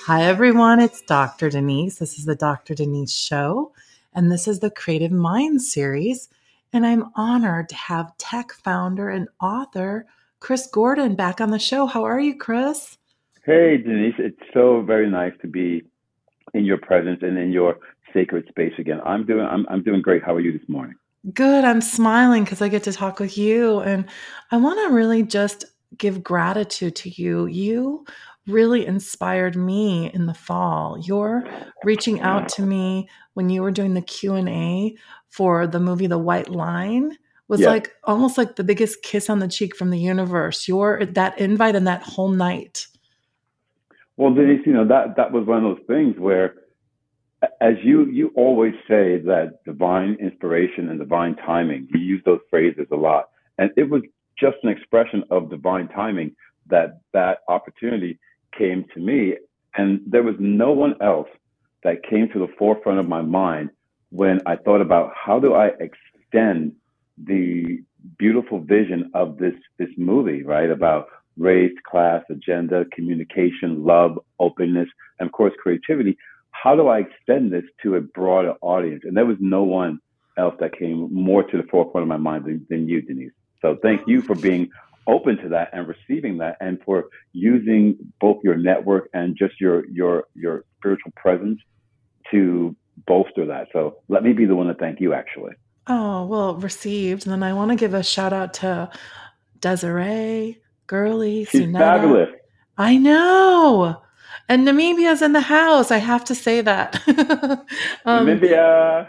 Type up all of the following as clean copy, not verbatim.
Hi, everyone. It's Dr. Denise. This is the Dr. Denise Show, and this is the Creative Minds series. And I'm honored to have tech founder and author Chris Gordon back on the show. How are you, Chris? Hey, Denise, it's so very nice to be in your presence and in your sacred space again. I'm doing great. How are you this morning? Good. I'm smiling because I get to talk with you. And I want to really just give gratitude to you. You really inspired me in the fall. You're reaching out to me when you were doing the Q&A for the movie The White Line was Yes. like almost like the biggest kiss on the cheek from the universe. Your that invite and that whole night. Well, Denise, that was one of those things where, as you always say, that divine inspiration and divine timing. You use those phrases a lot, and it was just an expression of divine timing that opportunity came to me, and there was no one else that came to the forefront of my mind when I thought about how do I extend the beautiful vision of this movie, right? About race, class, agenda, communication, love, openness, and of course creativity. How do I extend this to a broader audience? And there was no one else that came more to the forefront of my mind than you, Denise. So thank you for being open to that and receiving that, and for using both your network and just your spiritual presence to bolster that. So let me be the one to thank you, actually. Oh, well, received. And then I want to give a shout out to Desiree, Girly, She's Sunetta. fabulous. I know. And Namibia's in the house. I have to say that. um, Namibia.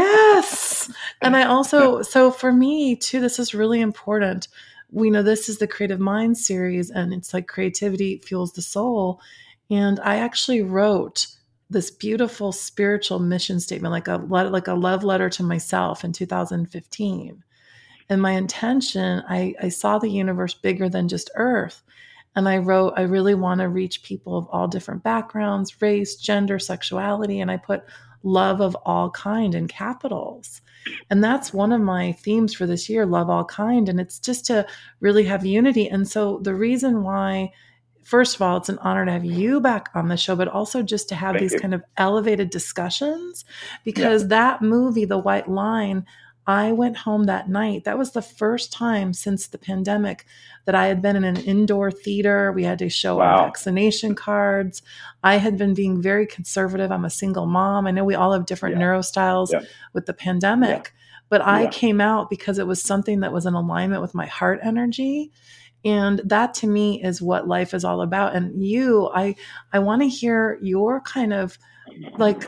yes. And I also, so for me too, this is really important. We know this is the Creative Minds series, and it's like creativity fuels the soul. And I actually wrote this beautiful spiritual mission statement, like a love letter to myself in 2015. And my intention, I saw the universe bigger than just Earth. And I wrote, I really want to reach people of all different backgrounds, race, gender, sexuality. And I put love of all kind in capitals. And that's one of my themes for this year, love all kind. And it's just to really have unity. And so the reason why, first of all, it's an honor to have you back on the show, but also just to have Thank these you. kind of elevated discussions, Yeah. because that movie, The White Line, I went home that night. That was the first time since the pandemic that I had been in an indoor theater. We had to show our Wow. vaccination cards. I had been being very conservative. I'm a single mom. I know we all have different Yeah. neurostyles Yeah. with the Yeah. pandemic, but I Yeah. came out because it was something that was in alignment with my heart energy. And that to me is what life is all about. And I want to hear your kind of like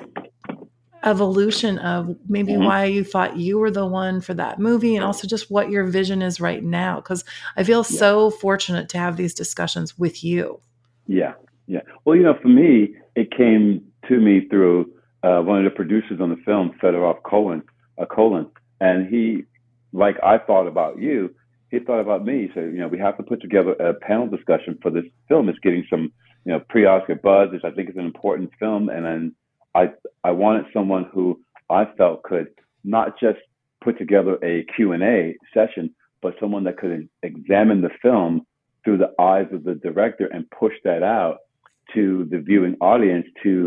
evolution of maybe Hmm. why you thought you were the one for that movie, and also just what your vision is right now, because I feel Yeah. so fortunate to have these discussions with you. Yeah, yeah. Well, for me, it came to me through one of the producers on the film, Fedorov Colin, and he, like I thought about you, he thought about me. He said, we have to put together a panel discussion for this film. It's getting some, pre-Oscar buzz. I think it's an important film, and then I wanted someone who I felt could not just put together a Q&A session, but someone that could examine the film through the eyes of the director and push that out to the viewing audience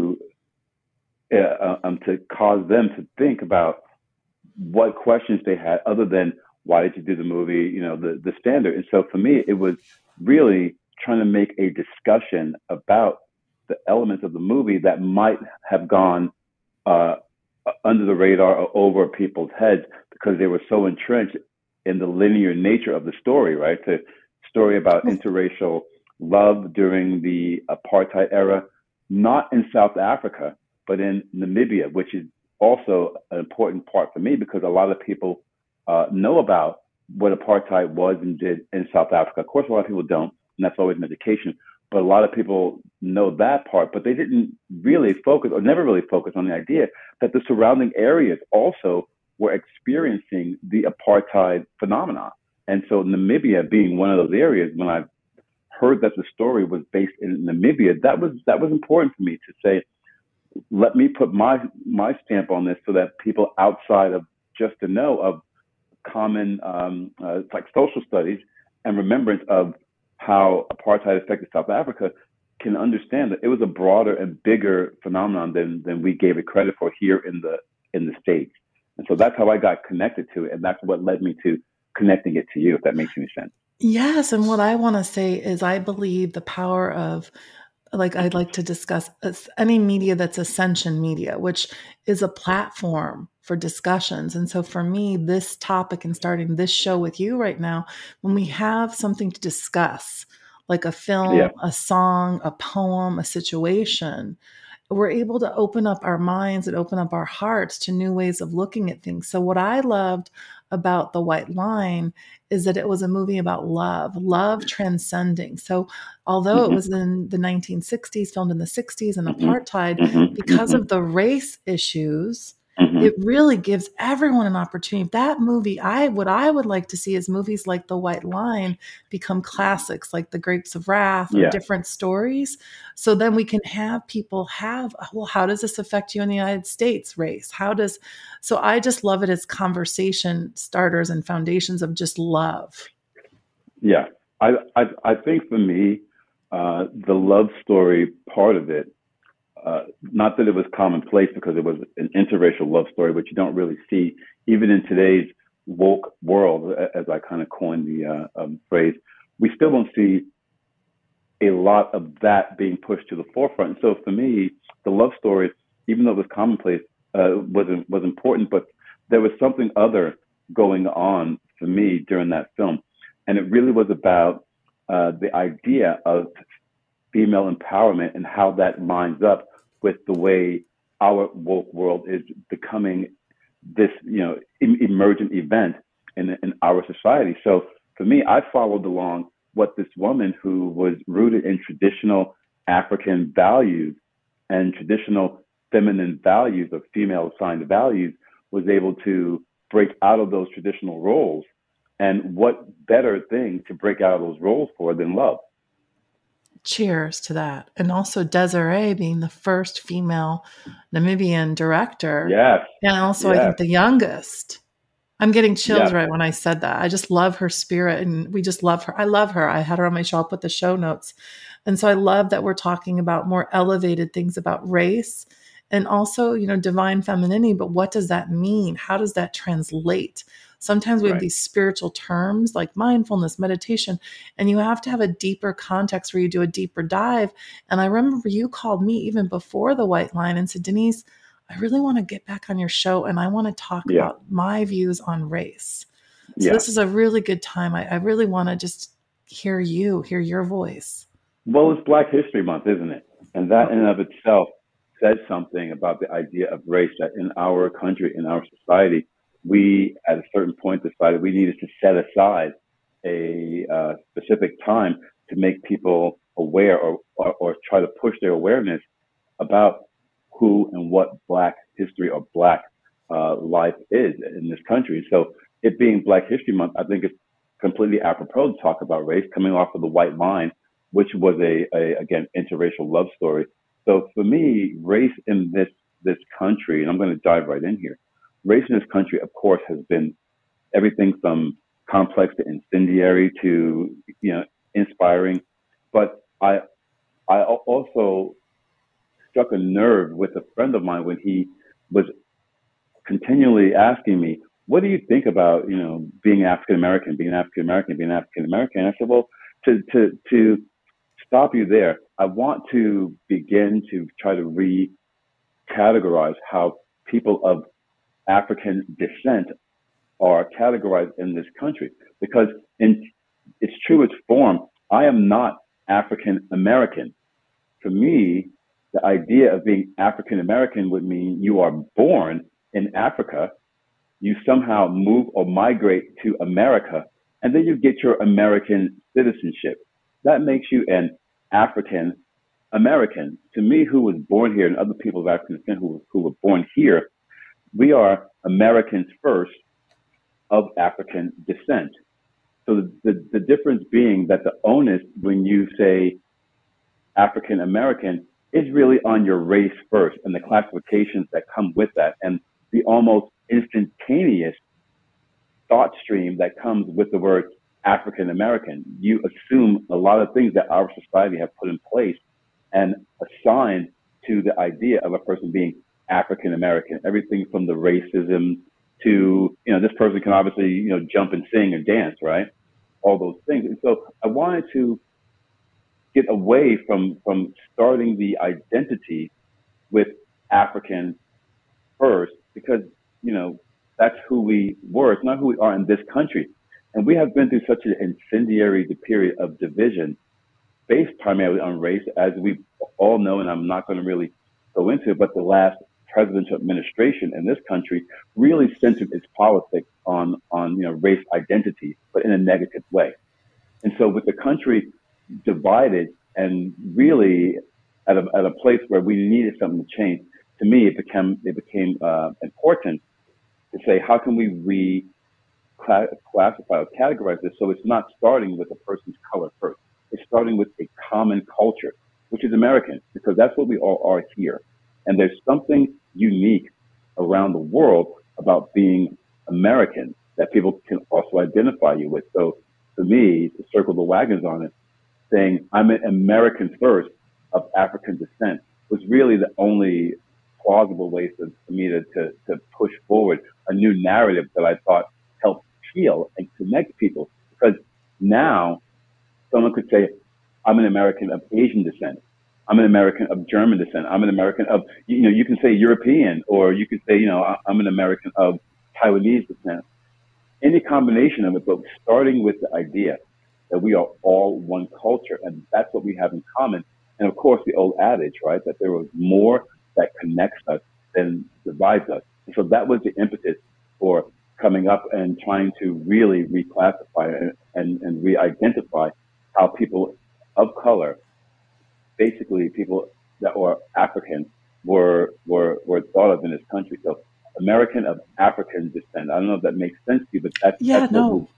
to cause them to think about what questions they had other than why did you do the movie, the standard. And so for me, it was really trying to make a discussion about the elements of the movie that might have gone uh, under the radar or over people's heads because they were so entrenched in the linear nature of the story, right? The story about interracial love during the apartheid era, not in South Africa, but in Namibia, which is also an important part for me because a lot of people know about what apartheid was and did in South Africa. Of course, a lot of people don't, and that's always an education. But a lot of people know that part, but they didn't really focus or never really focus on the idea that the surrounding areas also were experiencing the apartheid phenomenon. And so Namibia being one of those areas, when I heard that the story was based in Namibia, that was important for me to say, let me put my stamp on this so that people outside of just the know of common like social studies and remembrance of how apartheid affected South Africa can understand that it was a broader and bigger phenomenon than we gave it credit for here in the States. And so that's how I got connected to it, and that's what led me to connecting it to you, if that makes any sense. Yes, and what I want to say is I believe the power of, like, I'd like to discuss any media that's ascension media, which is a platform for discussions. And so for me, this topic and starting this show with you right now, when we have something to discuss, like a film, Yeah, a song, a poem, a situation, we're able to open up our minds and open up our hearts to new ways of looking at things. So, what I loved about The White Line is that it was a movie about love, love transcending. So, although it hmm was in the 1960s, filmed in the 60s and hmm apartheid, hmm because hmm of the race issues, hmm it really gives everyone an opportunity. That movie, what I would like to see is movies like The White Line become classics, like The Grapes of Wrath or yeah, different stories. So then we can have people have, well, how does this affect you in the United States, race? So I just love it as conversation starters and foundations of just love. yeah. I think for me, the love story part of it, not that it was commonplace because it was an interracial love story, which you don't really see even in today's woke world, as I kind of coined the phrase. We still don't see a lot of that being pushed to the forefront. So for me, the love story, even though it was commonplace, was important, but there was something other going on for me during that film, and it really was about the idea of female empowerment and how that lines up with the way our woke world is becoming this, emergent event in our society. So for me, I followed along what this woman who was rooted in traditional African values and traditional feminine values or female assigned values was able to break out of those traditional roles. And what better thing to break out of those roles for than love? Cheers to that. And also Desiree being the first female Namibian director. Yes, And also, I yes, think the youngest. I'm getting chills yes, right when I said that. I just love her spirit and we just love her. I love her. I had her on my show. I'll put the show notes. And so I love that we're talking about more elevated things about race and also, divine femininity. But what does that mean? How does that translate? Sometimes we have right. these spiritual terms like mindfulness, meditation, and you have to have a deeper context where you do a deeper dive. And I remember you called me even before The White Line and said, Denise, I really want to get back on your show and I want to talk Yeah, about my views on race. So yeah. this is a really good time. I really want to just hear your voice. Well, it's Black History Month, isn't it? And that in and of itself says something about the idea of race that in our country, in our society, we at a certain point decided we needed to set aside a specific time to make people aware or try to push their awareness about who and what Black history or Black life is in this country. So it being Black History Month, I think it's completely apropos to talk about race coming off of The White Line, which was again interracial love story. So for me, race in this country, and I'm going to dive right in here. Race in this country, of course, has been everything from complex to incendiary to inspiring. But I also struck a nerve with a friend of mine when he was continually asking me, "What do you think about being African American, being African American, being African American?" And I said, "Well, to stop you there, I want to begin to try to recategorize how people of African descent are categorized in this country. Because in its truest form, I am not African American. For me, the idea of being African American would mean you are born in Africa, you somehow move or migrate to America, and then you get your American citizenship. That makes you an African American. To me, who was born here, and other people of African descent who were born here, we are Americans first of African descent. So the difference being that the onus when you say African American is really on your race first and the classifications that come with that and the almost instantaneous thought stream that comes with the word African American. You assume a lot of things that our society have put in place and assigned to the idea of a person being African American. Everything from the racism to, this person can obviously, jump and sing and dance, right? All those things. And so I wanted to get away from starting the identity with African first, because, that's who we were. It's not who we are in this country. And we have been through such an incendiary period of division based primarily on race, as we all know, and I'm not going to really go into it, but the last presidential administration in this country really centered its politics on race identity, but in a negative way. And so with the country divided and really at a place where we needed something to change, to me, it became important to say, how can we classify or categorize this so it's not starting with a person's color first. It's starting with a common culture, which is American, because that's what we all are here. And there's something unique around the world about being American that people can also identify you with. So for me, to circle the wagons on it, saying I'm an American first of African descent was really the only plausible way for me to push forward a new narrative that I thought helped heal and connect people. Because now someone could say, I'm an American of Asian descent. I'm an American of German descent. I'm an American of, you can say European, or you could say, I'm an American of Taiwanese descent. Any combination of it, but starting with the idea that we are all one culture, and that's what we have in common. And of course, the old adage, right, that there was more that connects us than divides us. And so that was the impetus for coming up and trying to really reclassify and re-identify how people of color, basically people that were African, were thought of in this country. So American of African descent. I don't know if that makes sense to you, but that's no.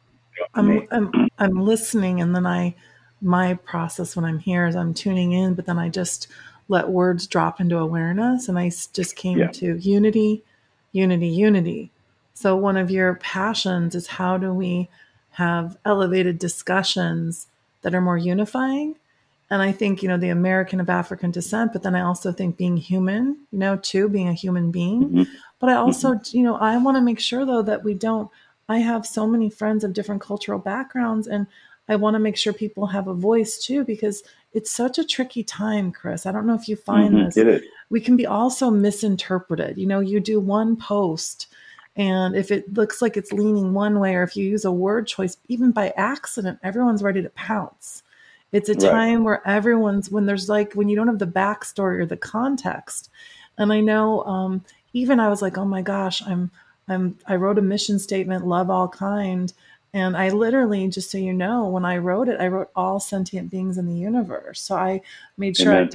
I'm listening, and then my process when I'm here is I'm tuning in, but then I just let words drop into awareness, and I just came to unity, unity, unity. So one of your passions is, how do we have elevated discussions that are more unifying? And I think, the American of African descent, but then I also think being human, too, being a human being. Mm-hmm. But I also, I want to make sure, though, that I have so many friends of different cultural backgrounds, and I want to make sure people have a voice too, because it's such a tricky time, Chris. I don't know if you find this. It is. We can be also misinterpreted. You do one post, and if it looks like it's leaning one way, or if you use a word choice, even by accident, everyone's ready to pounce. It's a time where when you don't have the backstory or the context. And I know, even I was like, oh my gosh, I wrote a mission statement, love all kind. And I literally, just so you know, when I wrote it, I wrote all sentient beings in the universe. So I made sure I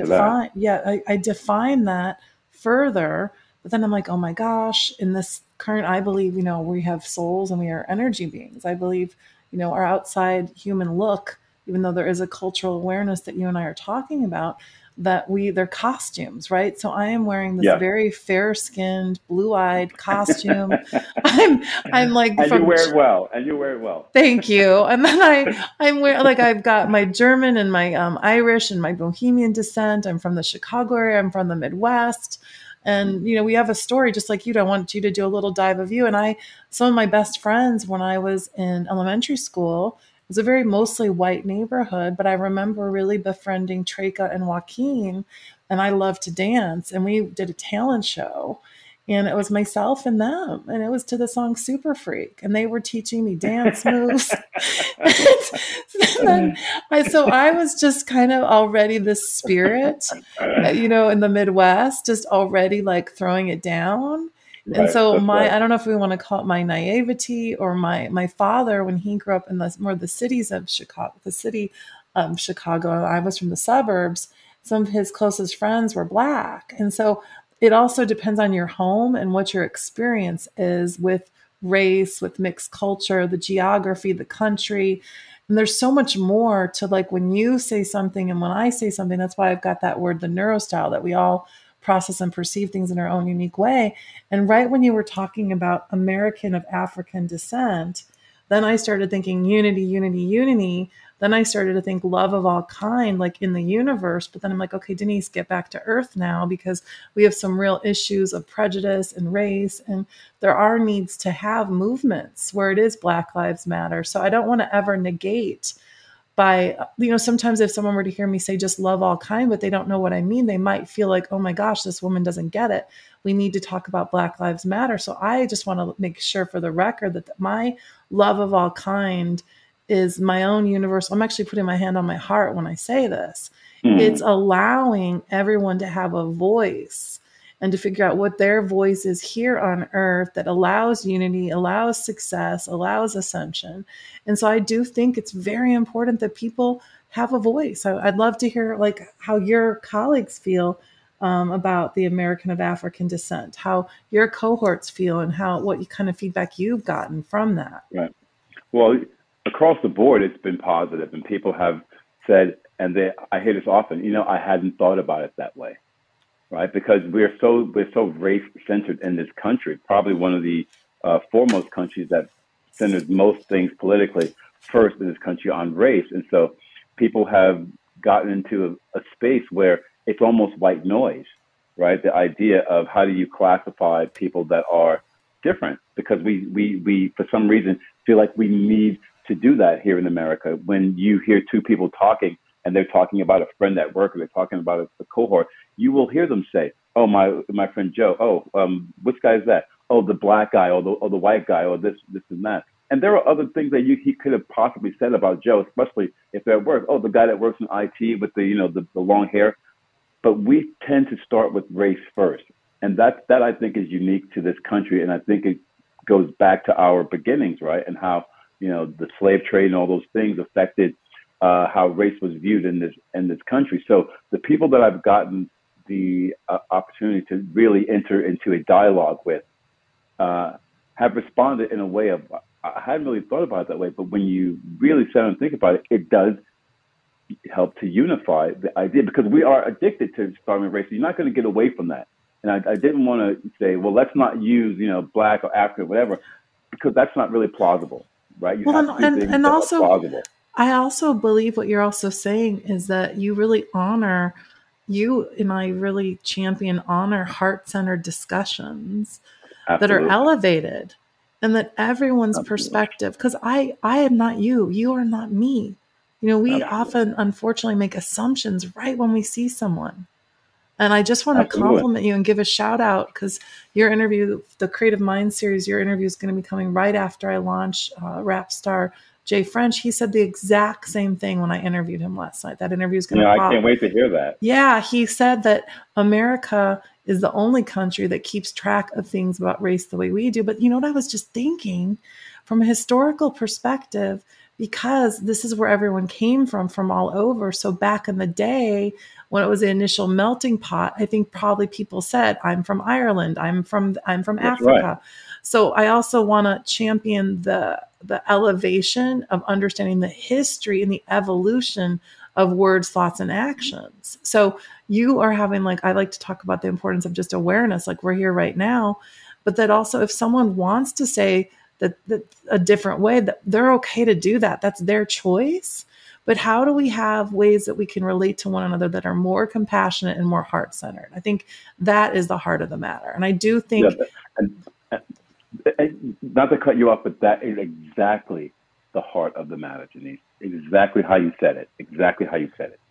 defined that further. But then I'm like, oh my gosh, in this current, I believe, we have souls and we are energy beings. I believe, our outside human look, even though there is a cultural awareness that you and I are talking about, that they're costumes, right? So I am wearing this very fair-skinned, blue-eyed costume. I'm like, and you wear it well. Thank you. And then I'm wearing, like, I've got my German and my Irish and my Bohemian descent. I'm from the Chicago area. I'm from the Midwest. And, we have a story just like you. I want you to do a little dive of you. And some of my best friends when I was in elementary school, it was a very mostly white neighborhood, but I remember really befriending Treka and Joaquin, and I loved to dance. And we did a talent show, and it was myself and them, and it was to the song Super Freak, and they were teaching me dance moves. So I was just kind of already this spirit, in the Midwest, just already like throwing it down. And so I don't know if we want to call it my naivety, or my father, when he grew up in the cities of Chicago, Chicago, I was from the suburbs. Some of his closest friends were Black. And so it also depends on your home and what your experience is with race, with mixed culture, the geography, the country. And there's so much more to, like, when you say something and when I say something. That's why I've got that word, the neurostyle, that we all process and perceive things in our own unique way. And right when you were talking about American of African descent, Then I started thinking unity, unity, unity. Then I started to think love of all kind, like in the universe. But then I'm like, okay, Denise, get back to earth now, because we have some real issues of prejudice and race. And there are needs to have movements where it is Black Lives Matter. So I don't want to ever negate by, sometimes if someone were to hear me say just love all kind, but they don't know what I mean, they might feel like, oh my gosh, this woman doesn't get it. We need to talk about Black Lives Matter. So I just want to make sure for the record that my love of all kind is my own universal. I'm actually putting my hand on my heart when I say this. It's allowing everyone to have a voice and to figure out what their voice is here on earth that allows unity, allows success, allows ascension. And so I do think it's very important that people have a voice. I'd love to hear like how your colleagues feel about the American of African descent, how your cohorts feel, and what kind of feedback you've gotten from that. Right. Well, across the board, it's been positive, and people have said, and I hear this often, I hadn't thought about it that way, right? Because we're so race centered in this country, probably one of the foremost countries that centers most things politically first in this country on race. And so people have gotten into a space where it's almost white noise, right? The idea of how do you classify people that are different, because we for some reason feel like we need to do that here in America. When you hear two people talking and they're talking about a friend at work, or they're talking about a cohort, you will hear them say, "Oh, my friend Joe. Oh, which guy is that? Oh, the black guy, or the white guy, or this and that." And there are other things that he could have possibly said about Joe, especially if they're at work. Oh, the guy that works in IT with the long hair. But we tend to start with race first, and that I think is unique to this country, and I think it goes back to our beginnings, right? And how the slave trade and all those things affected how race was viewed in this country. So the people that I've gotten the opportunity to really enter into a dialogue with have responded in a way of, I hadn't really thought about it that way, but when you really sit and think about it, it does help to unify the idea, because we are addicted to starving race. So you're not going to get away from that. And I didn't want to say, well, let's not use, black or African, whatever, because that's not really plausible, right? You have to do things that are plausible. I also believe what you're also saying is that you really honor, you and I really honor heart-centered discussions that are elevated, and that everyone's perspective, because I am not you, you are not me. We often, unfortunately, make assumptions right when we see someone. And I just want to compliment you and give a shout out, because your interview, the Creative Mind series, your interview is going to be coming right after I launch rap star Jay French. He said the exact same thing when I interviewed him last night. That interview is going to pop. I can't wait to hear that. Yeah, he said that America is the only country that keeps track of things about race the way we do. But you know what I was just thinking? From a historical perspective, because this is where everyone came from all over. So back in the day, when it was the initial melting pot, I think probably people said, I'm from Ireland, I'm from Africa. Right. So I also want to champion the elevation of understanding the history and the evolution of words, thoughts, and actions. So you are having, like, I like to talk about the importance of just awareness, like we're here right now, but that also if someone wants to say that a different way, that they're okay to do that. That's their choice. But how do we have ways that we can relate to one another that are more compassionate and more heart-centered? I think that is the heart of the matter. And I do think... Yeah, and not to cut you off, but that is exactly the heart of the matter, Denise. Exactly how you said it. Exactly how you said it.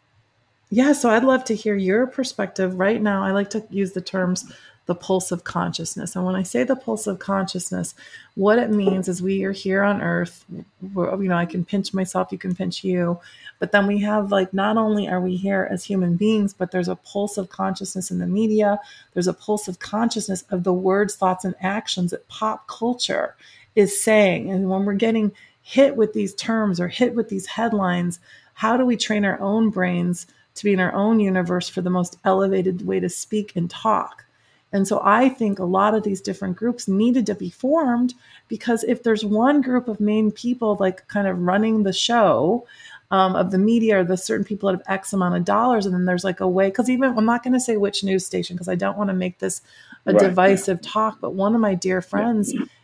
Yeah, so I'd love to hear your perspective right now. I like to use the terms the pulse of consciousness. And when I say the pulse of consciousness, what it means is we are here on earth. I can pinch myself, you can pinch you. But then we have, like, not only are we here as human beings, but there's a pulse of consciousness in the media. There's a pulse of consciousness of the words, thoughts, and actions that pop culture is saying. And when we're getting hit with these terms or hit with these headlines, how do we train our own brains to be in our own universe for the most elevated way to speak and talk? And so I think a lot of these different groups needed to be formed, because if there's one group of main people, like, kind of running the show of the media, or the certain people that have X amount of dollars, and then there's like a way, because even, I'm not going to say which news station, because I don't want to make this a divisive talk, but one of my dear friends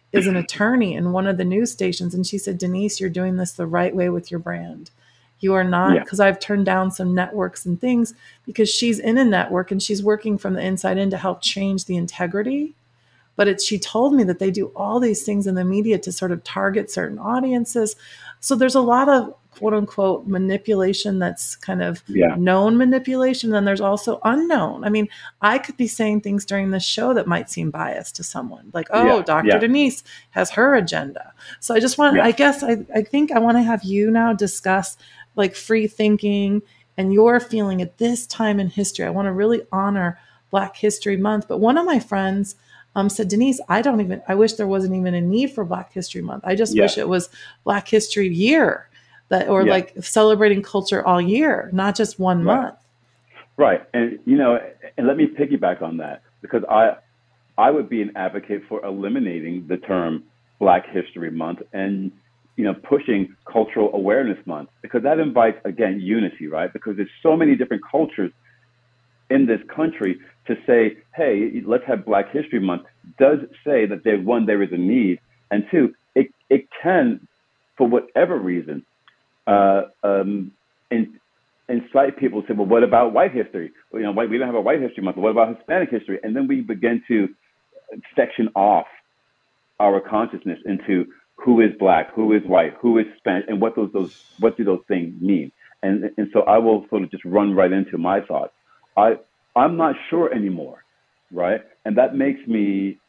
is an attorney in one of the news stations. And she said, Denise, you're doing this the right way with your brand. You are not, Yeah. because I've turned down some networks and things because she's in a network and she's working from the inside in to help change the integrity. But she told me that they do all these things in the media to sort of target certain audiences. So there's a lot of quote unquote manipulation that's kind of Yeah. known manipulation. And there's also unknown. I mean, I could be saying things during this show that might seem biased to someone, like, oh, Yeah. Dr. Yeah. Denise has her agenda. So I just want, Yeah. I guess, I think I want to have you now discuss like free thinking and your feeling at this time in history. I want to really honor Black History Month. But one of my friends said, Denise, I wish there wasn't even a need for Black History Month. I just Yeah. wish it was Black History Year, or Yeah. like celebrating culture all year, not just one Right. month. Right. And, and let me piggyback on that, because I would be an advocate for eliminating the term Black History Month and, pushing Cultural Awareness Month, because that invites, again, unity, right? Because there's so many different cultures in this country. To say, hey, let's have Black History Month, does say that one, there is a need, and two, it can, for whatever reason, incite people to say, well, what about white history? We don't have a White History Month. What about Hispanic history? And then we begin to section off our consciousness into who is Black, who is white, who is Spanish, and what do those things mean? And so I will sort of just run right into my thoughts. I'm not sure anymore, right? And that makes me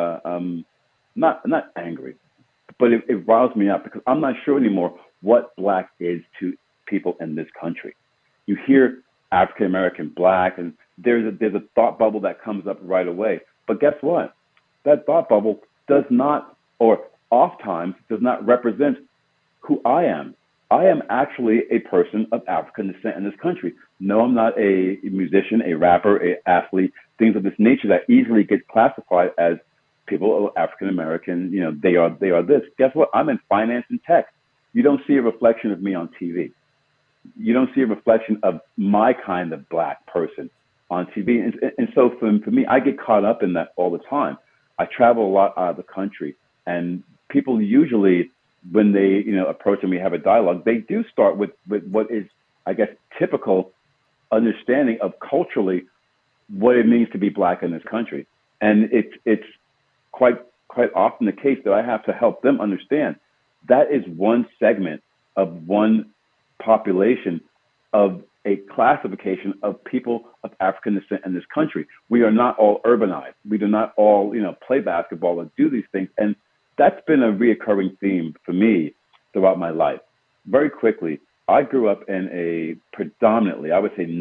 not angry, but it riles me up, because I'm not sure anymore what Black is to people in this country. You hear African American, Black, and there's a thought bubble that comes up right away. But guess what? That thought bubble does not, or oftentimes does not, represent who I am. I am actually a person of African descent in this country. No, I'm not a musician, a rapper, an athlete, things of this nature that easily get classified as people of African American. They are this. Guess what? I'm in finance and tech. You don't see a reflection of me on TV. You don't see a reflection of my kind of Black person on TV. And so for me, I get caught up in that all the time. I travel a lot out of the country, and people usually, when they approach and we have a dialogue, they do start with what is, I guess, typical understanding of culturally what it means to be Black in this country. And it's quite often the case that I have to help them understand that is one segment of one population of a classification of people of African descent in this country. We are not all urbanized. We do not all, play basketball and do these things. And that's been a reoccurring theme for me throughout my life. Very quickly, I grew up in a predominantly, I would say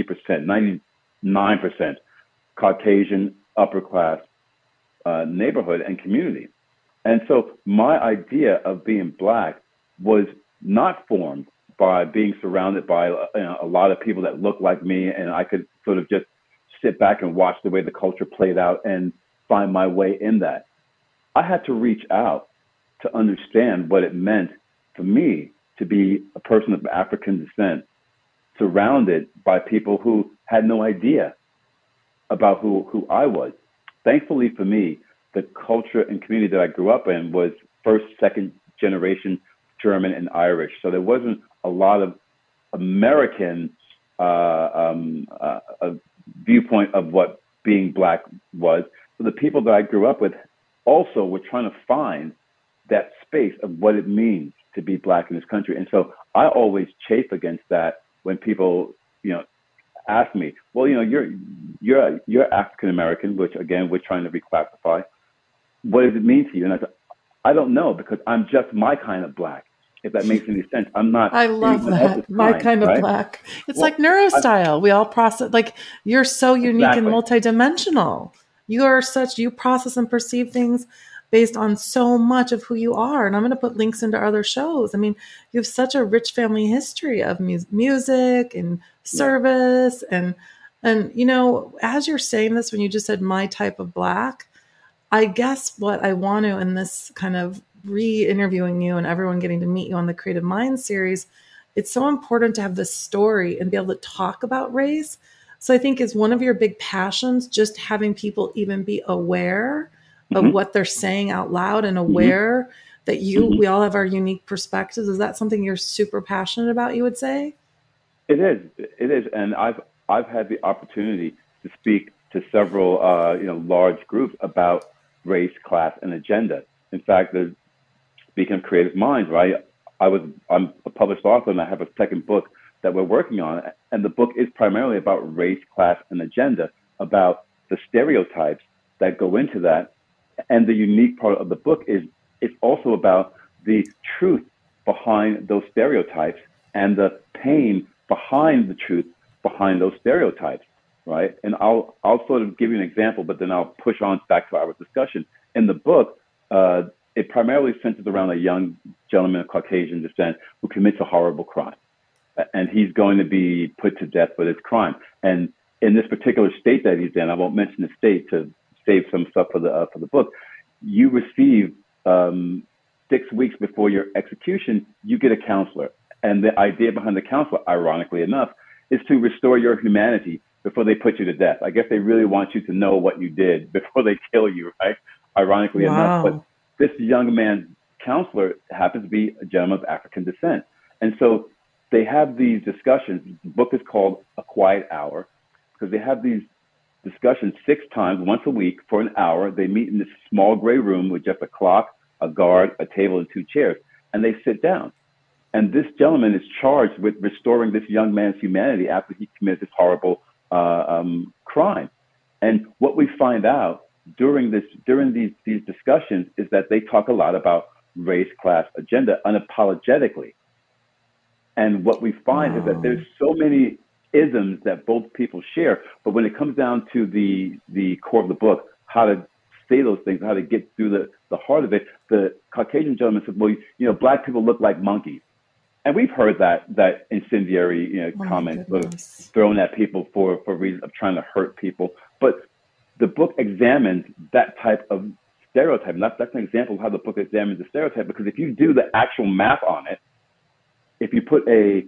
90%, 99% Caucasian upper class neighborhood and community. And so my idea of being Black was not formed by being surrounded by a lot of people that look like me, and I could sort of just sit back and watch the way the culture played out and find my way in that. I had to reach out to understand what it meant for me to be a person of African descent, surrounded by people who had no idea about who I was. Thankfully for me, the culture and community that I grew up in was first, second generation German and Irish. So there wasn't a lot of American viewpoint of what being Black was. So the people that I grew up with also were trying to find that space of what it means to be Black in this country. And so I always chafe against that when people, ask me, well, you're African American, which again, we're trying to reclassify. What does it mean to you? And I said, I don't know, because I'm just my kind of Black. If that makes any sense. I'm not. I love that. My kind of right? Black. It's like neurostyle. We all process, like, you're so unique and multidimensional. You process and perceive things based on so much of who you are. And I'm going to put links into other shows. I mean, you have such a rich family history of music and service. And, as you're saying this, when you just said my type of Black, I guess what I want to, in this kind of re-interviewing you and everyone getting to meet you on the Creative Minds series, it's so important to have this story and be able to talk about race. So I think it's one of your big passions, just having people even be aware of Mm-hmm. what they're saying out loud and Mm-hmm. aware that Mm-hmm. we all have our unique perspectives. Is that something you're super passionate about, you would say? It is. It is. And I've had the opportunity to speak to several large groups about race, class, and agenda. In fact, speaking of creative minds, right? I'm a published author, and I have a second book that we're working on, and the book is primarily about race, class, and agenda, about the stereotypes that go into that. And the unique part of the book is it's also about the truth behind those stereotypes and the pain behind the truth behind those stereotypes, right? And I'll sort of give you an example, but then I'll push on back to our discussion. In the book, it primarily centers around a young gentleman of Caucasian descent who commits a horrible crime, and he's going to be put to death for this crime. And in this particular state that he's in, I won't mention the state to save some stuff for the book. You receive 6 weeks before your execution, you get a counselor, and the idea behind the counselor, ironically enough, is to restore your humanity before they put you to death. I guess they really want you to know what you did before they kill you, right? Ironically enough, but Wow. this young man's counselor happens to be a gentleman of African descent. And so they have these discussions. The book is called A Quiet Hour because they have these discussions 6 times, once a week for an hour. They meet in this small gray room with just a clock, a guard, a table, and 2 chairs, and they sit down. And this gentleman is charged with restoring this young man's humanity after he commits this horrible crime. And what we find out during these discussions is that they talk a lot about race, class, agenda unapologetically. And what we find is that Wow. there's so many isms that both people share, but when it comes down to the core of the book, how to say those things, how to get through the heart of it, the Caucasian gentleman said, "Well, black people look like monkeys," and we've heard that incendiary Oh my comment sort of goodness. thrown at people for reasons of trying to hurt people, but the book examines that type of stereotype. And that's an example of how the book examines the stereotype, because if you do the actual math on it, if you put a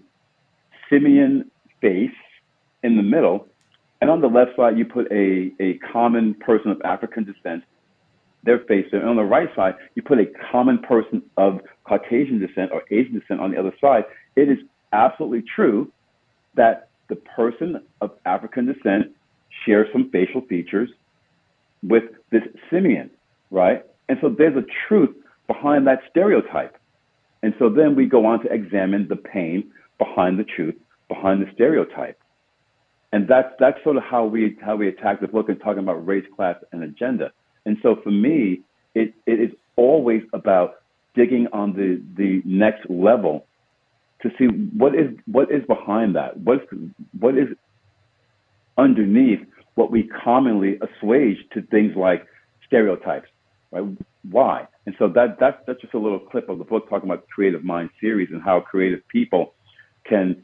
simian face in the middle, and on the left side you put a common person of African descent, their face, and on the right side you put a common person of Caucasian descent or Asian descent on the other side, it is absolutely true that the person of African descent shares some facial features with this simian, right? And so there's a truth behind that stereotype. And so then we go on to examine the pain behind the truth, behind the stereotype. And that's sort of how we attack the book and talking about race, class, and agenda. And so for me, it is always about digging on the next level to see what is behind that, what is underneath what we commonly assuage to things like stereotypes, right? Why? And so that's just a little clip of the book talking about the Creative Mind series and how creative people can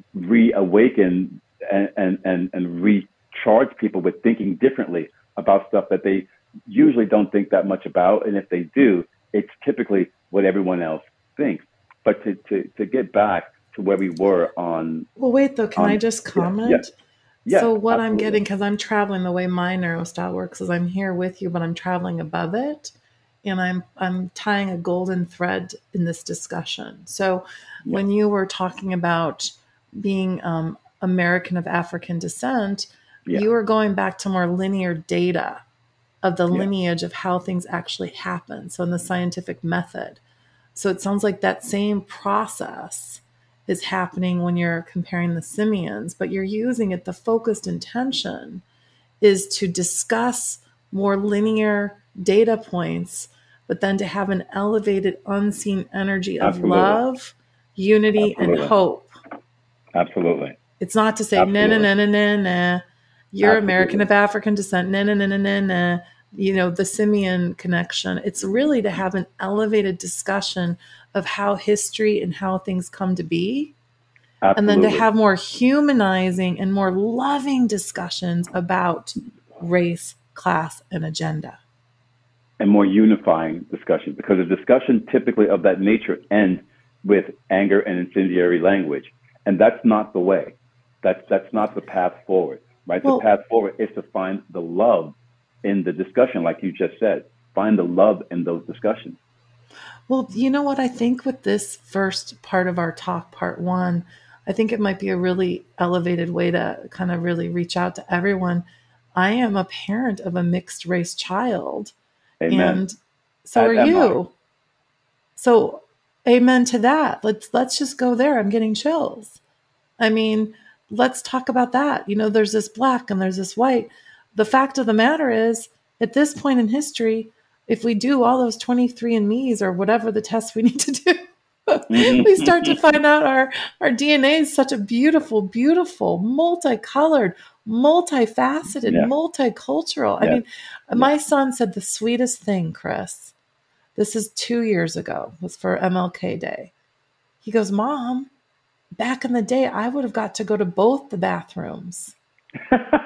reawaken and recharge people with thinking differently about stuff that they usually don't think that much about. And if they do, it's typically what everyone else thinks. But to get back to where we were Well, wait though, can I just yeah, yeah, comment? yeah, So what I'm absolutely. getting, because I'm traveling the way my neurostyle works, is I'm here with you, but I'm traveling above it, and I'm tying a golden thread in this discussion. So Yeah, when you were talking about being American of African descent, yeah, you were going back to more linear data of the yeah, lineage of how things actually happen. So in the scientific method. So it sounds like that same process is happening when you're comparing the simians, but you're using it. The focused intention is to discuss more linear data points, but then to have an elevated, unseen energy of absolutely, love, unity, and absolutely, hope. absolutely, It's not to say, na na absolutely, na na na na, you're American absolutely. of African descent, na na na na na na, the simian connection. It's really to have an elevated discussion of how history and how things come to be, and then to Absolutely. have more humanizing and more loving discussions about race, class, and agenda. And more unifying discussion, because a discussion typically of that nature ends with anger and incendiary language. And that's not the way. That's not the path forward, right? The Well, path forward is to find the love in the discussion, like you just said. find the love in those discussions. Well, you know what? I think with this first part of our talk, part one, I think it might be a really elevated way to kind of really reach out to everyone. I am a parent of a mixed race child, Amen. and so As are am I. you. So, amen to that. Let's just go there. I'm getting chills. I mean, let's talk about that. There's this black and there's this white. The fact of the matter is, at this point in history, if we do all those 23andMe's or whatever the tests we need to do, we start to find out our DNA is such a beautiful, beautiful, multicolored, multifaceted, Yeah. multicultural. I Yeah. mean, my son said the sweetest thing, Chris. This is 2 years ago. It was for MLK Day. He goes, Mom, back in the day, I would have got to go to both the bathrooms. He goes,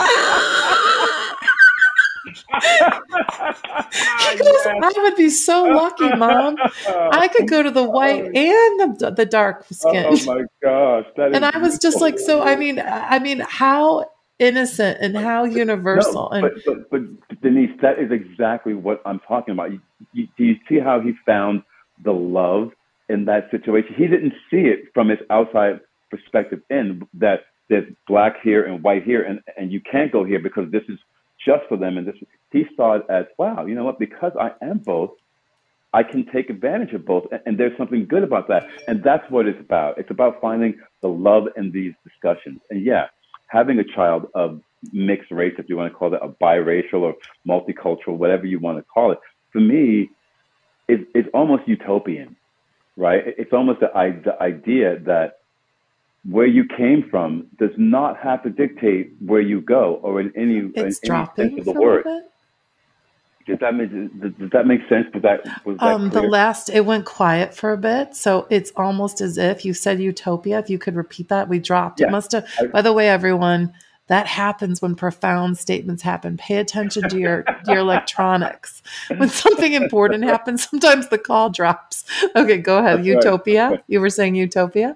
I would be so lucky, Mom. I could go to the white and the dark skin. Oh my gosh, that is. And I was just like, so I mean, how innocent and how universal. No, but Denise, that is exactly what I'm talking about. Do you see how he found the love in that situation? He didn't see it from his outside perspective in that there's black here and white here, and you can't go here because this is just for them. And this, he saw it as, wow, you know what? Because I am both, I can take advantage of both, and there's something good about that. And that's what it's about. It's about finding the love in these discussions. And yeah, having a child of mixed race, if you want to call it a biracial or multicultural, whatever you want to call it, for me, it's almost utopian, right? It's almost the idea that where you came from does not have to dictate where you go, or in any sense of the word. Does that make sense? Was that clear? It went quiet for a bit, so it's almost as if you said utopia. If you could repeat that, we dropped. Yeah. It must have. By the way, everyone, that happens when profound statements happen. Pay attention to your electronics. When something important happens, sometimes the call drops. Okay, go ahead. That's utopia. Right. You were saying utopia?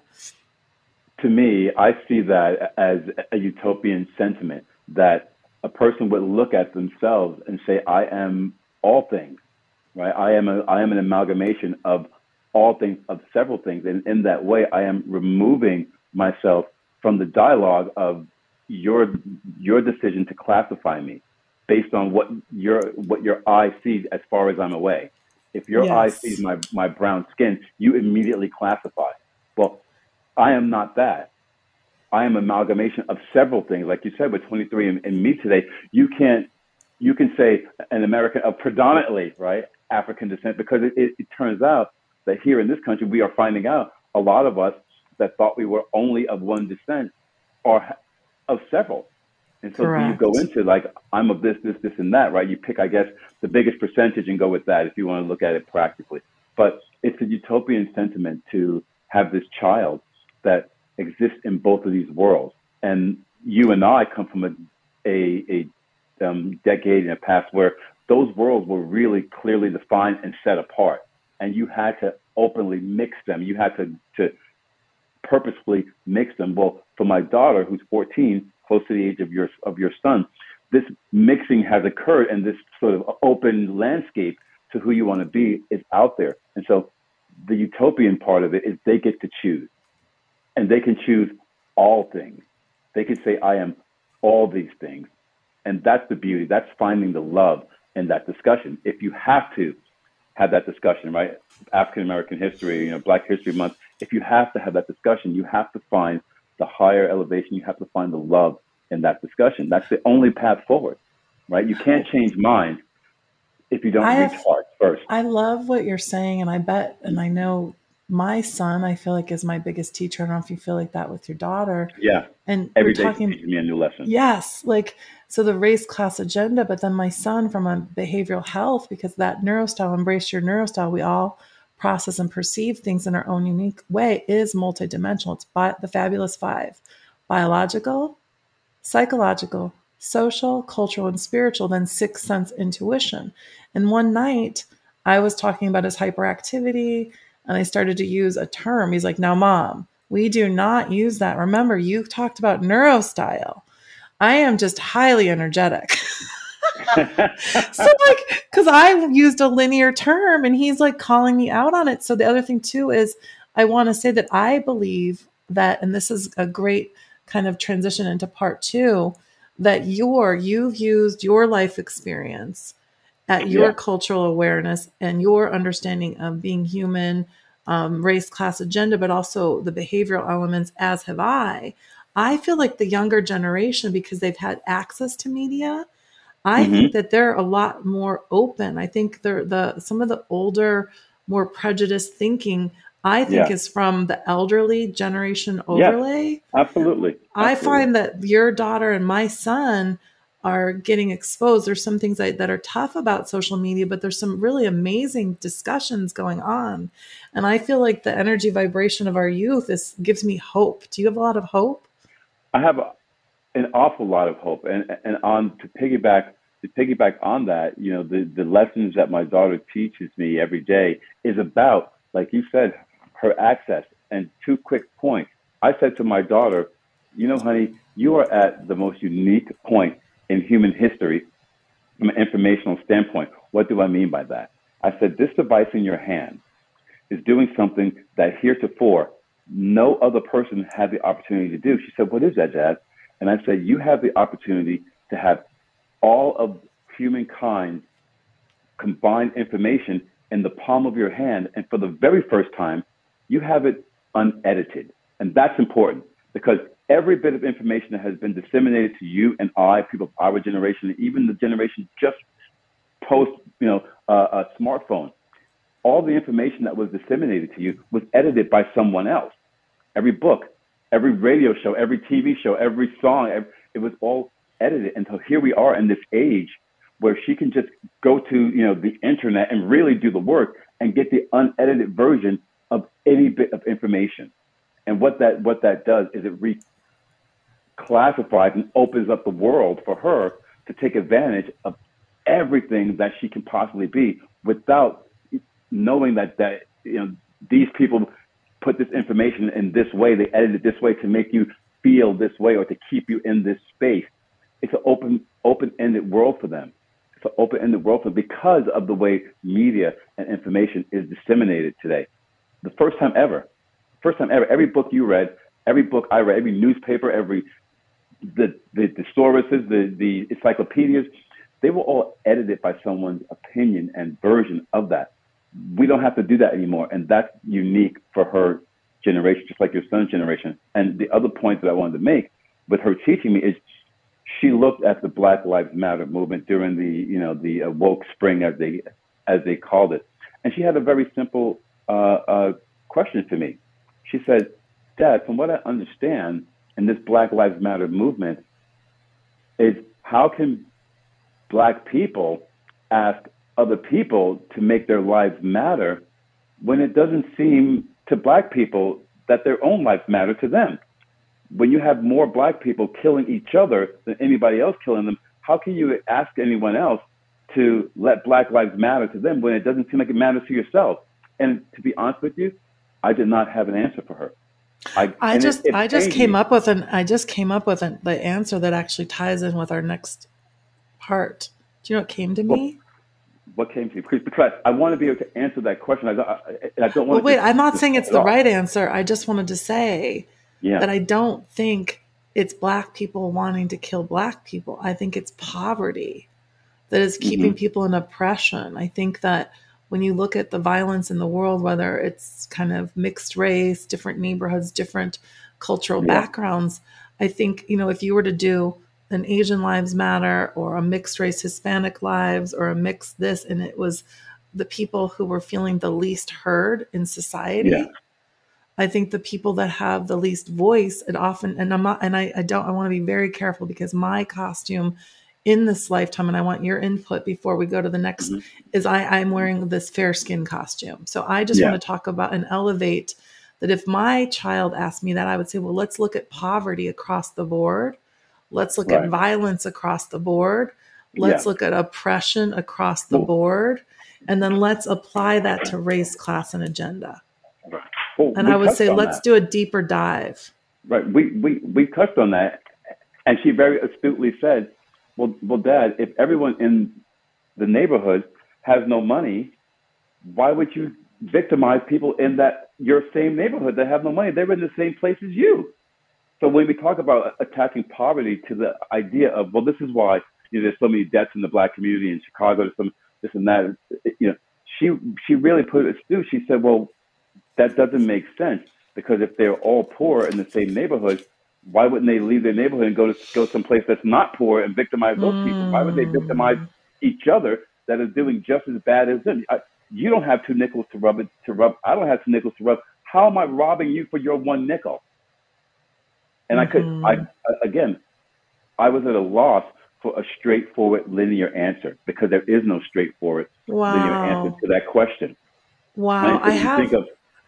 To me, I see that as a utopian sentiment, that a person would look at themselves and say, I am all things, right? I am an amalgamation of all things, of several things. And in that way, I am removing myself from the dialogue of your decision to classify me based on what your eye sees as far as I'm away. If your eye sees my brown skin, you immediately classify. Well, I am not that. I am an amalgamation of several things. Like you said, with 23andMe today, you can say an American of predominantly, right, African descent, because it turns out that here in this country, we are finding out a lot of us that thought we were only of one descent are of several. And so you go into like, I'm of this, and that, right? You pick, I guess, the biggest percentage and go with that if you want to look at it practically. But it's a utopian sentiment to have this child that exists in both of these worlds. And you and I come from a decade in the past where those worlds were really clearly defined and set apart. And you had to openly mix them. You had to purposefully mix them. Well, for my daughter, who's 14, close to the age of your son, this mixing has occurred, and this sort of open landscape to who you want to be is out there. And so the utopian part of it is they get to choose. And they can choose all things. They can say, I am all these things. And that's the beauty. That's finding the love in that discussion. If you have to have that discussion, right? African-American history, Black History Month. If you have to have that discussion, you have to find the higher elevation. You have to find the love in that discussion. That's the only path forward, right? You can't change minds if you don't reach hearts first. I love what you're saying. And I bet, and I know, my son, I feel like, is my biggest teacher. I don't know if you feel like that with your daughter. Yeah. And every day she's teaching me a new lesson. Yes. So the race class agenda, but then my son from a behavioral health, because that neurostyle, embrace your neurostyle, we all process and perceive things in our own unique way, is multidimensional. It's the fabulous 5: biological, psychological, social, cultural, and spiritual, then 6th sense intuition. And one night I was talking about his hyperactivity, and I started to use a term. He's like, now, Mom, we do not use that. Remember, you talked about neurostyle. I am just highly energetic. So like, because I used a linear term and he's like calling me out on it. So the other thing too is I want to say that I believe that, and this is a great kind of transition into part two, that you've used your life experience at your Yeah. cultural awareness and your understanding of being human, race, class, agenda, but also the behavioral elements, as have I. I feel like the younger generation, because they've had access to media, I think Hmm. that they're a lot more open. I think they're some of the older, more prejudiced thinking, I think, Yeah. is from the elderly generation Yes. overlay. Absolutely. I Absolutely. find that your daughter and my son are getting exposed. There's some things that are tough about social media, but there's some really amazing discussions going on. And I feel like the energy vibration of our youth gives me hope. Do you have a lot of hope? I have an awful lot of hope, and on to piggyback on that, the lessons that my daughter teaches me every day is about, like you said, her access. And two quick points. I said to my daughter, honey, you are at the most unique point in human history from an informational standpoint. What do I mean by that? I said, this device in your hand is doing something that heretofore no other person had the opportunity to do. She said, what is that, Dad? And I said, you have the opportunity to have all of humankind combined information in the palm of your hand. And for the very first time, you have it unedited. And that's important because every bit of information that has been disseminated to you and I, people of our generation, even the generation just post, a smartphone, all the information that was disseminated to you was edited by someone else. Every book, every radio show, every TV show, every song, it was all edited. And so here we are in this age where she can just go to the internet and really do the work and get the unedited version of any bit of information. And what that does is it reclassifies and opens up the world for her to take advantage of everything that she can possibly be without knowing that these people put this information in this way, they edit it this way to make you feel this way or to keep you in this space. It's an open-ended world for them. It's an open-ended world for them because of the way media and information is disseminated today. The first time ever, every book you read, every book I read, every newspaper, every the thesauruses, the encyclopedias, they were all edited by someone's opinion and version of that. We don't have to do that anymore, and that's unique for her generation, just like your son's generation. And the other point that I wanted to make with her teaching me is she looked at the Black Lives Matter movement during the woke spring, as they called it, and she had a very simple question for me. She said, Dad, from what I understand in this Black Lives Matter movement, is how can Black people ask other people to make their lives matter when it doesn't seem to Black people that their own lives matter to them? When you have more Black people killing each other than anybody else killing them, how can you ask anyone else to let Black lives matter to them when it doesn't seem like it matters to yourself? And to be honest with you, I did not have an answer for her. I just came up with the answer that actually ties in with our next part. Do you know what came to What, me? what came to you? Because I want to be able to answer that question. I don't Well, want to wait, I'm not just saying cut it's it the off. right answer. I just wanted to say Yeah. that I don't think it's Black people wanting to kill Black people. I think it's poverty that is keeping Hmm. people in oppression. I think that when you look at the violence in the world, whether it's kind of mixed race, different neighborhoods, different cultural Yeah. backgrounds, I think, if you were to do an Asian Lives Matter or a mixed race Hispanic lives or a mixed this, and it was the people who were feeling the least heard in Yeah. society, I think the people that have the least voice, and often, and I'm not, and I don't, I want to be very careful because my costume in this lifetime, and I want your input before we go to the next, Hmm. is I'm wearing this fair skin costume. So I just want Yeah. to talk about and elevate that. If my child asked me that, I would say, well, let's look at poverty across the board. Let's look at Right. violence across the board. Let's Yeah. look at oppression across the Well, board. And then let's apply that to race, class, and agenda. right. Well, And we I would touched say, on let's that. do a deeper dive. Right. We touched on that, and she very astutely said, well, Dad, if everyone in the neighborhood has no money, why would you victimize people in that your same neighborhood that have no money? They're in the same place as you. So when we talk about attaching poverty to the idea of, well, this is why there's so many deaths in the black community in Chicago, there's some this and that. You know, she she really put it astute. She said, well, that doesn't make sense because if they're all poor in the same neighborhood, why wouldn't they leave their neighborhood and go someplace that's not poor and victimize those people? Why would they victimize Mm. each other that is doing just as bad as them? You don't have two nickels to rub it to rub. I don't have two nickels to rub. How am I robbing you for your one nickel? And Hmm. again, I was at a loss for a straightforward linear answer because there is no straightforward linear answer Wow. to that question. Wow. Right? So when you think of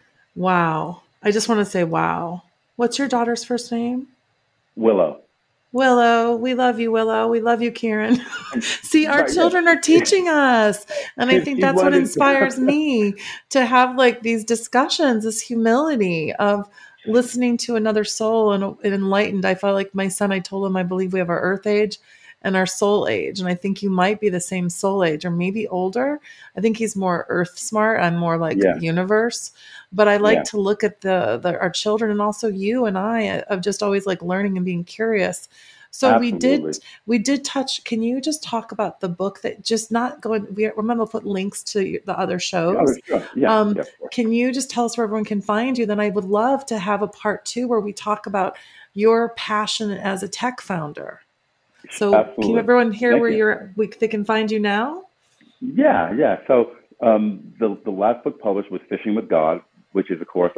Wow. I just want to say, wow. What's your daughter's first name? Willow, Willow. We love you, Willow. We love you, Kieran. and See, our right, yes, children are teaching us. And I think she's that's one what of inspires the. me to have like these discussions, this humility of listening to another soul and enlightened. I felt like my son, I told him, I believe we have our earth age and our soul age. And I think you might be the same soul age or maybe older. I think he's more earth smart. I'm more like Yeah, universe. But I like yeah, to look at the our children and also you and I of just always like learning and being curious. So absolutely. we did touch. Can you just talk about the book that just not going? We're going to put links to the other Oh, shows. sure. Yeah, Um, yeah, of course. can you just tell us where everyone can find you? Then I would love to have a part two where we talk about your passion as a tech founder. So can Absolutely. everyone hear Thank where you. they can find you now? Yeah, yeah. So the last book published was Fishing with God, which is of course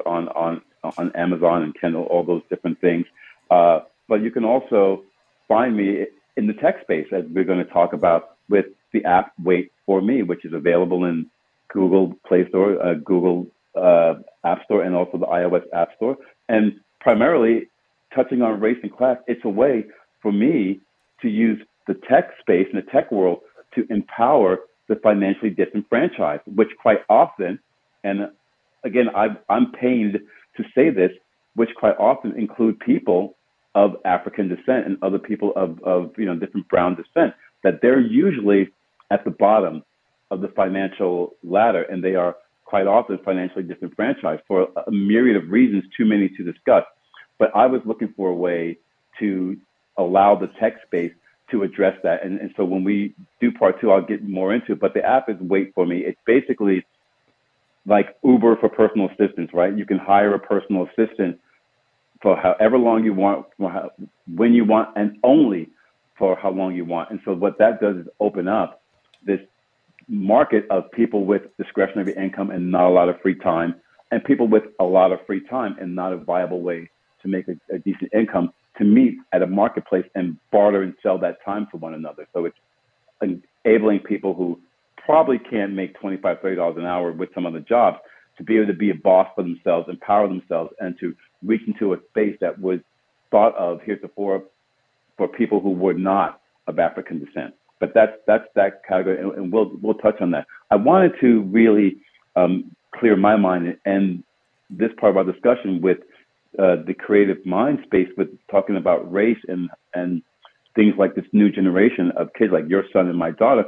on Amazon and Kindle, all those different things. But you can also find me in the tech space, as we're going to talk about, with the app Wait for Me, which is available in Google Play Store, Google App Store, and also the iOS App Store. And primarily touching on race and class, it's a way for me to use the tech space and the tech world to empower the financially disenfranchised, which quite often, and again, I'm pained to say this, which quite often include people of African descent and other people of different brown descent, that they're usually at the bottom of the financial ladder, and they are quite often financially disenfranchised for a myriad of reasons, too many to discuss. But I was looking for a way to allow the tech space to address that. And so when we do part two, I'll get more into it. But the app is Wait for Me. It's basically like Uber for personal assistance, right? You can hire a personal assistant for however long you want, when you want, and only for how long you want. And so what that does is open up this market of people with discretionary income and not a lot of free time, and people with a lot of free time and not a viable way to make a decent income to meet at a marketplace and barter and sell that time to one another. So it's enabling people who probably can't make $25, $30 an hour with some other jobs to be able to be a boss for themselves, empower themselves, and to reach into a space that was thought of heretofore for people who were not of African descent. But that's that category, and we'll touch on that. I wanted to really clear my mind and end this part of our discussion with the creative mind space, with talking about race and things like this new generation of kids, like your son and my daughter.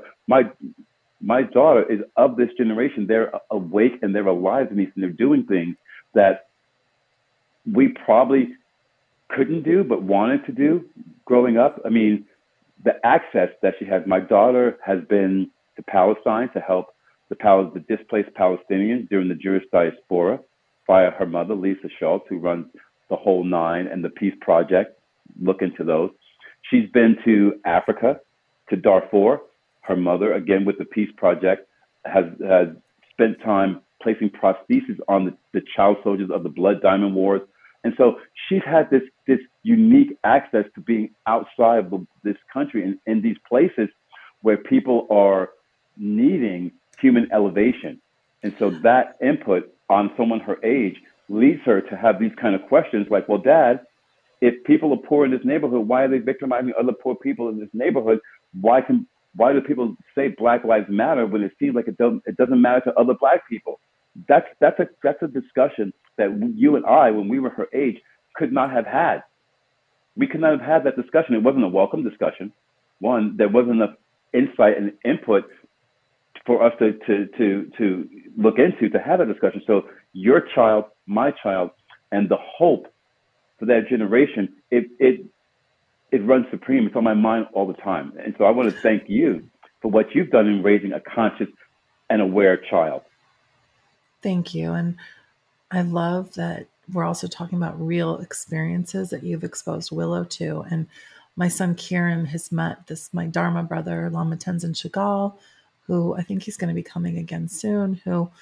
My daughter is of this generation. They're awake and they're alive to me, and they're doing things that we probably couldn't do but wanted to do growing up. I mean, the access that she has. My daughter has been to Palestine to help the displaced Palestinians during the Jewish diaspora via her mother, Lisa Schultz, who runs the Whole Nine and the Peace Project. Look into those. She's been to Africa, to Darfur. Her mother, again with the Peace Project, has spent time placing prostheses on the child soldiers of the Blood Diamond Wars. And so she's had this unique access to being outside of this country and in these places where people are needing human elevation. And so that input on someone her age leads her to have these kind of questions like, well, Dad, if people are poor in this neighborhood, why are they victimizing other poor people in this neighborhood? Why do people say Black Lives Matter when it seems like it doesn't matter to other Black people? That's a discussion that you and I, when we were her age, could not have had. We could not have had that discussion. It wasn't a welcome discussion. one, there wasn't enough insight and input for us to look into to have a discussion. So your child, my child, and the hope for that generation, it runs supreme. It's on my mind all the time. And so I want to thank you for what you've done in raising a conscious and aware child. Thank you. And I love that we're also talking about real experiences that you've exposed Willow to. And my son Kieran has met my Dharma brother, Lama Tenzin Chagall, who I think he's going to be coming again soon,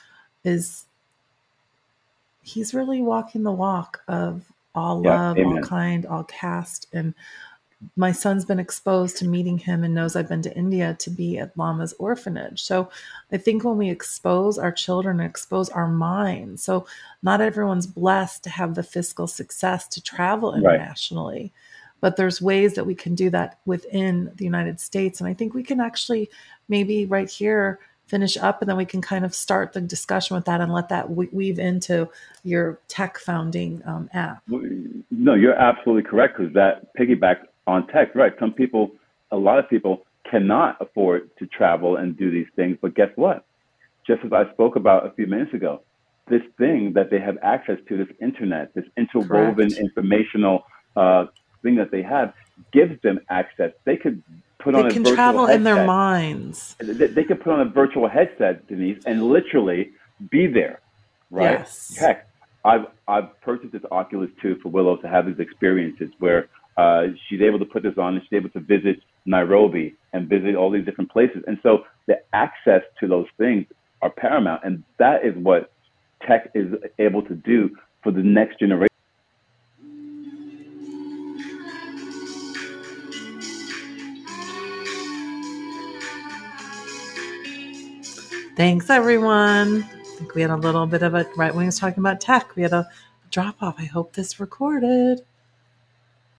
he's really walking the walk of all Yeah, love, all amen. kind, all caste. And my son's been exposed to meeting him and knows I've been to India to be at Lama's orphanage. So I think when we expose our children and expose our minds, so not everyone's blessed to have the fiscal success to travel Right. internationally, but there's ways that we can do that within the United States. And I think we can actually maybe right here finish up, and then we can kind of start the discussion with that and let that weave into your tech founding app. No, you're absolutely correct, because that piggybacks on tech. Right. A lot of people cannot afford to travel and do these things. But guess what? Just as I spoke about a few minutes ago, this thing that they have access to, this internet, this interwoven Correct. informational thing that they have, gives them access. They could put They on a can virtual travel in their headset. minds. They could put on a virtual headset, Denise, and literally be there. Right? Yes. Heck, I've purchased this Oculus 2 for Willow to have these experiences where she's able to put this on and she's able to visit Nairobi and visit all these different places. And so the access to those things are paramount. And that is what tech is able to do for the next generation. Thanks, everyone. I think we had a little bit of a, right when he was talking about tech, we had a drop off. I hope this recorded.